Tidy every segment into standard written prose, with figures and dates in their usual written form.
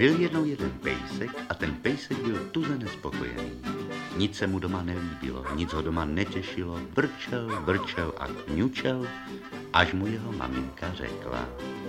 Byl jednou jeden pejsek a ten pejsek byl tuze nespokojený. Nic se mu doma nelíbilo, nic ho doma netěšilo, vrčel a kňučel, až mu jeho maminka řekla.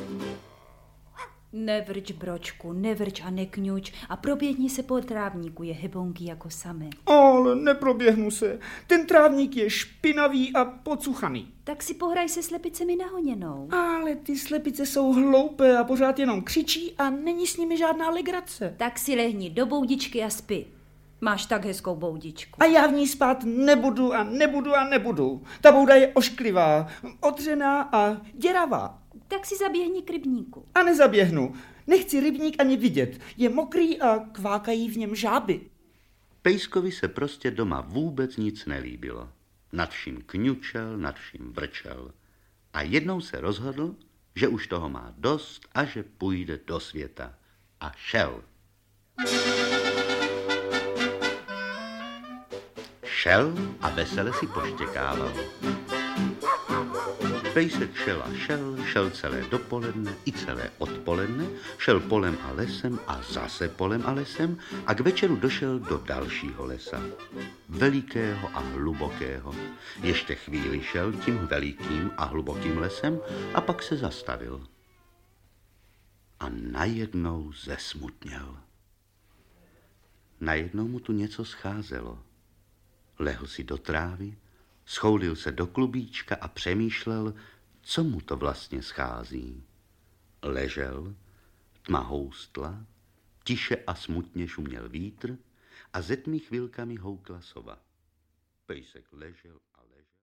Nevrč, bročku, nevrč a nekňuč a proběhni se po trávníku, je hybonky jako samé. Ale neproběhnu se, ten trávník je špinavý a pocuchaný. Tak si pohraj se slepicemi nahoněnou. Ale ty slepice jsou hloupé a pořád jenom křičí a není s nimi žádná legrace. Tak si lehni do boudičky a spi. Máš tak hezkou boudičku. A já v ní spát nebudu. Ta bouda je ošklivá, odřená a děravá. Tak si zaběhni k rybníku. A nezaběhnu. Nechci rybník ani vidět. Je mokrý a kvákají v něm žáby. Pejskovi se prostě doma vůbec nic nelíbilo. Nad vším kňučel, nad vším vrčel. A jednou se rozhodl, že už toho má dost a že půjde do světa. A šel. Šel a vesele si poštěkával. Pejsek šel celé dopoledne i celé odpoledne, šel polem a lesem a zase polem a lesem a k večeru došel do dalšího lesa. Velikého a hlubokého. Ještě chvíli šel tím velikým a hlubokým lesem a pak se zastavil. A najednou zesmutněl. Najednou mu tu něco scházelo. Lehl si do trávy, schoulil se do klubíčka a přemýšlel, co mu to vlastně schází. Ležel, tma houstla, tiše a smutně šuměl vítr a ze tmy chvilkami houkla sova. Pejsek ležel.